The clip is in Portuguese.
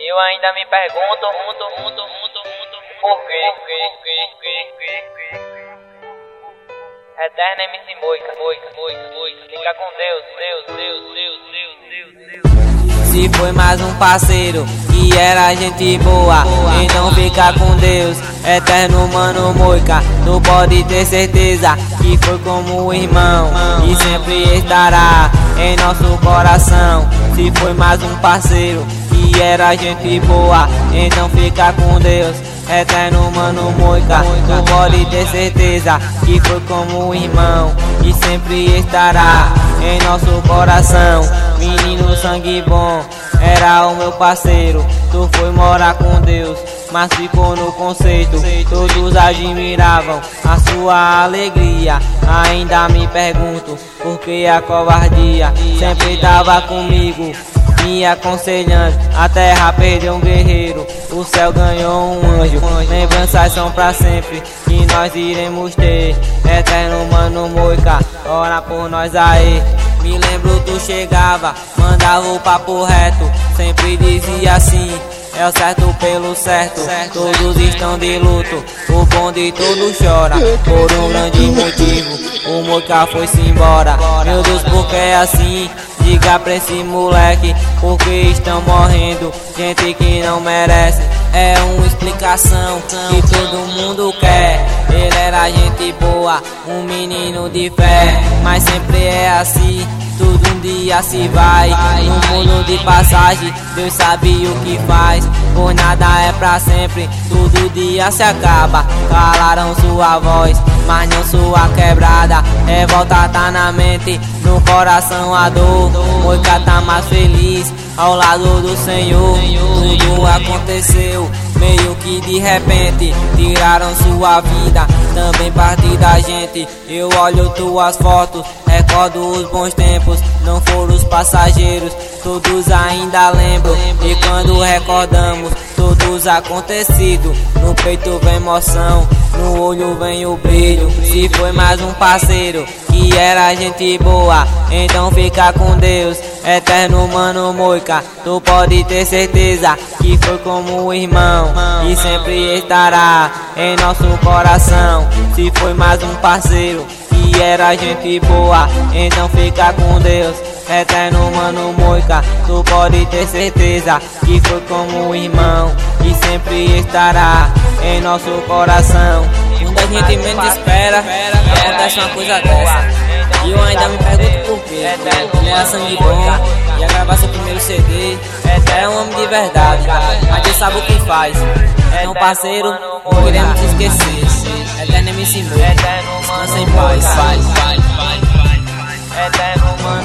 Eu ainda me pergunto por quê. Eterno MC Moika. Fica com Deus. Se foi mais um parceiro que era gente boa, então fica com Deus. Eterno Mano Moika, tu pode ter certeza que foi como um irmão e sempre estará em nosso coração. Se foi mais um parceiro que era gente boa, então fica com Deus. Eterno Mano Moika, tu pode ter certeza que foi como um irmão e sempre estará em nosso coração. Menino sangue bom, era o meu parceiro. Tu foi morar com Deus, mas ficou no conceito. Todos admiravam a sua alegria. Ainda me pergunto por que a covardia. Sempre tava comigo, me aconselhando. A terra perdeu um guerreiro, o céu ganhou um anjo. Lembranças são pra sempre que nós iremos ter. Eterno Mano Moika, ora por nós aí. Me lembro tu chegava, mandava o papo reto, sempre dizia assim: é o certo pelo certo. Todos estão de luto, o bonde todo chora por um grande motivo. O Moika foi-se embora. Meu Deus, por que é assim? Diga pra esse moleque, porque estão morrendo gente que não merece. É uma explicação que todo mundo quer. Ele era gente boa, um menino de fé, mas sempre é assim, tudo um dia se vai. No mundo de passagem, Deus sabe o que faz, pois nada é pra sempre, todo dia se acaba. Calaram sua voz, mas não sua quebrada. Revolta tá na mente, no coração a dor. Moika tá mais feliz ao lado do Senhor. Tudo aconteceu meio que de repente, tiraram sua vida, também parte da gente. Eu olho tuas fotos, recordo os bons tempos, não foram os passageiros, todos ainda lembram. E quando recordamos todos acontecidos, no peito vem emoção, no olho vem o brilho. Se foi mais um parceiro que era gente boa, então fica com Deus. Eterno Mano Moika, tu pode ter certeza que foi como um irmão e sempre estará em nosso coração. Se foi mais um parceiro que era gente boa, então fica com Deus. Eterno Mano Moika, tu pode ter certeza que foi como um irmão e sempre estará em nosso coração. Quando a gente menos espera, acontece uma coisa dessa. E eu ainda me pergunto por quê. Ele era sangue bom, ia gravar seu primeiro CD. É um homem de verdade, mas Deus sabe o que faz. Então parceiro, não iremos te esquecer. Eterno MC Moika, descansa em paz. Eterno Mano